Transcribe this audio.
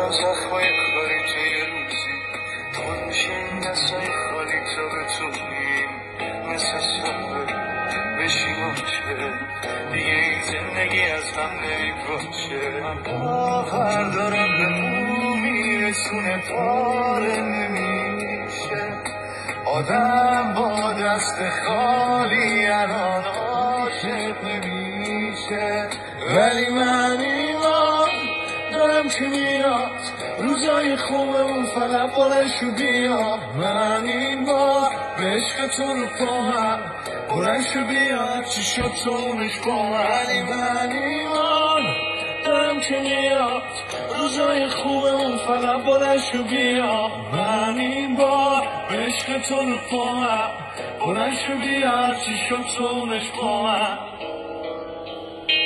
زخمای کاری تو یه روزی خود میشیم دستای خالی تا بتونیم مثل صبح بشیم آنچه دیگه این زندگی از هم نمیپاچه. من باور دارم به اون میرسونه پاره نمیشه آدم با دست خالی الان عاشق نمیشه. ولی من ایمان دارم که میاد روزای خوبمون فقط بلنشو بیا. من این بار به عشقتون رو پاهم بلنشو بیا چی شد تو اونش با من. من ایمان دارم که میاد روزای خوبمون فقط بلنشو بیا. من این بار به عشقتون رو پاهم بلنشو بیا چی شد تو اونش با من.